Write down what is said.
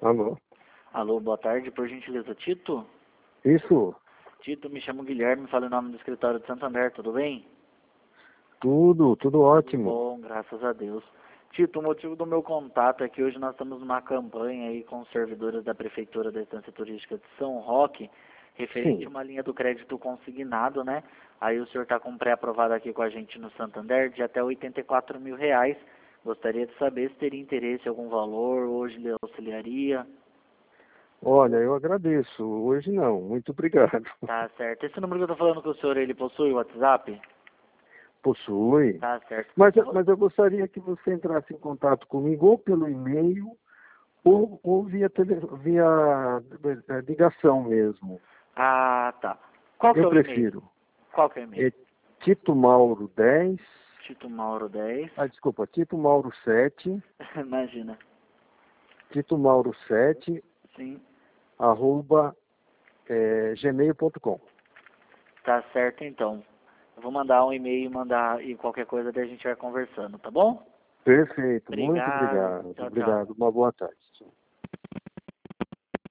Alô? Alô, boa tarde, por gentileza, Tito? Isso, Tito, me chamo Guilherme, falo em nome do escritório de Santander, tudo bem? tudo ótimo. Bom, graças a Deus. Tito, o motivo do meu contato é que hoje nós estamos numa campanha aí com os servidores da Prefeitura da Estância Turística de São Roque, referente a Sim. uma linha do crédito consignado, né? Aí o senhor está com pré-aprovado aqui com a gente no Santander de até R$ 84 mil. Gostaria de saber se teria interesse em algum valor, hoje lhe auxiliaria. Olha, eu agradeço. Hoje não, muito obrigado. Tá certo. Esse número que eu estou falando com o senhor, ele possui o WhatsApp? Possui. Tá certo. Mas eu gostaria que você entrasse em contato comigo ou pelo e-mail ou via ligação mesmo. Ah, tá. Qual que Eu é o e-mail? prefiro. Qual que é o e-mail? É Tito Mauro 10. Tito Mauro 10. Desculpa, Tito Mauro 7. Imagina. Tito Mauro 7, Sim. arroba gmail.com. Tá certo, então. Eu vou mandar um e-mail e qualquer coisa daí a gente vai conversando, tá bom? Perfeito, muito Obrigado. obrigado. Tchau, tchau. Obrigado, uma boa tarde.